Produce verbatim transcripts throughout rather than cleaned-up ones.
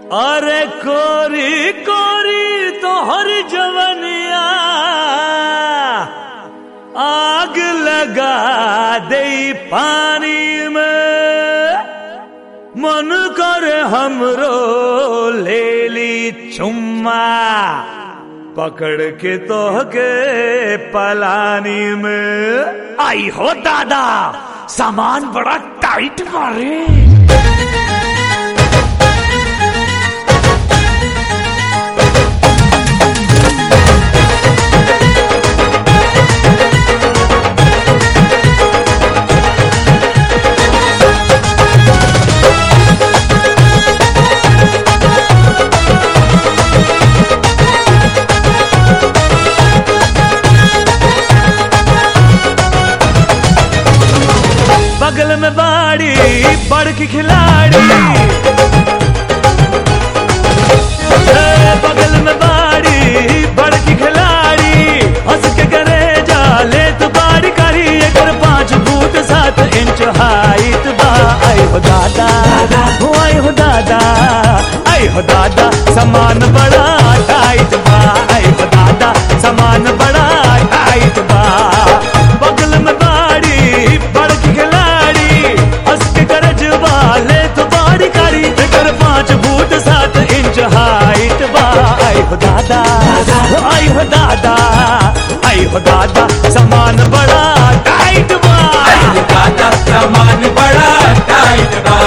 अरे कोरी कोरी तोहर जवनिया आग लगा दे पानी में, मन कर हमरो ले ली चुम्मा पकड़ के तोहके पलानी में। आई हो दादा सामान बड़ा टाइट मारे। बगल में बाड़ी बड़ की खिलाड़ी, बगल में बाड़ी बड़ की खिलाड़ी, हंस के करे जाले तो बाड़ी करी एक पांच फुट सात इंच हाइट बा। आई हो दादा हो आई हो दादा, आई हो दादा सामान बड़ा टाइट बा। आई हो दादा सामान बड़ा टाइट बा। बगल में बाड़ी बड़ की खिलाड़ी, हंस के करज वाले तो बाड़ी कारी कर पांच फुट सात इंच हाइट बा। आई हो दादा आई हो दादा, आई हो दादा सामान बड़ा टाइट बा। आई हो दादा सामान बड़ा टाइट बा।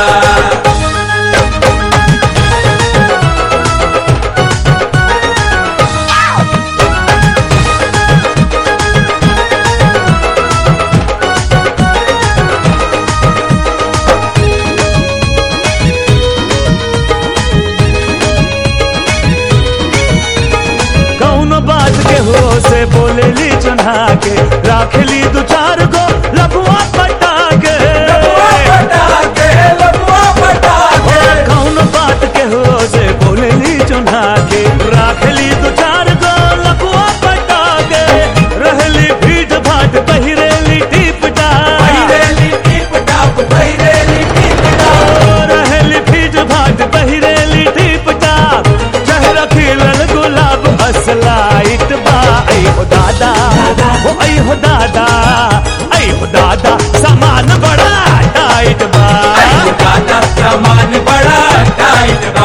बात के हो से बोले ली चुना के, राख ली दो चार गो लबुआ पटा के, लबुआ पटा के, लबुआ पटा के। कौन बात के हो से बोले ली चुना के, राख ली दो चार गो लबुआ पटा के। रहली भीड़ भाट बहिरेली टीप टाप, बहिरेली टीप टाप, बहिरेली टीप टाप। रहली भीड़ भाट बहिरेली टीप टाप, चेहरा खिलल गुलाब असलाइट बा। आई हो दादा हो आई हो दादा, आई हो दादा सामान बड़ा टाइट बा। आई हो दादा सामान बड़ा टाइट बा।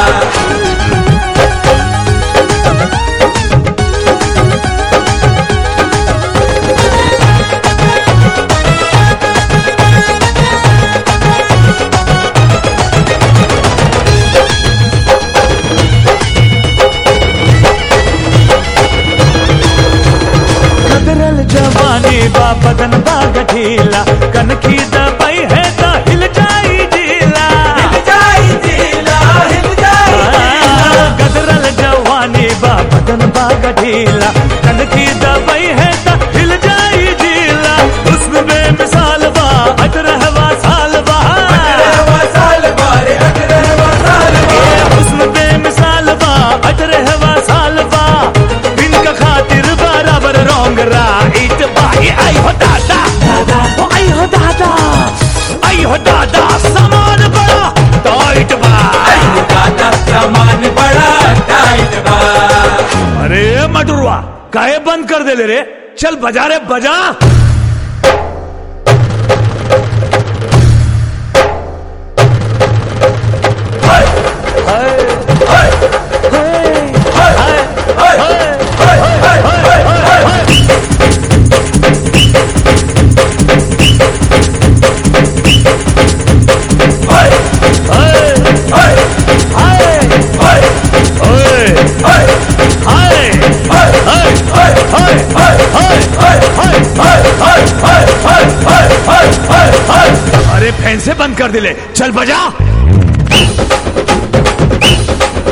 जवानी बा बदन बा गठीला, कनखी दबाई है तो हिल जाई जीला, हिल जाई जीला, हिल जाई जीला। गदरल जवानी बा बदन बा गठीला, कनखी दबाई है तो हिल जाई जीला। उसमें बेमिसाल बा अजरहवा साल बा, अजरहवा साल बा रे अजरहवा साल बा। उसमें बेमिसाल बा अजरहवा साल बा, इनका खातिर बराबर रोंग राइट बा। आई हो दादा ओ आई हो दादा, आई हो दादा सामान बड़ा टाइट बा। आई हो दादा सामान बड़ा टाइट बा। अरे मटुरवा काहे बंद कर दे ले रे, चल बजा रे बजा। अरे फैन से बंद कर दिले, चल बजा।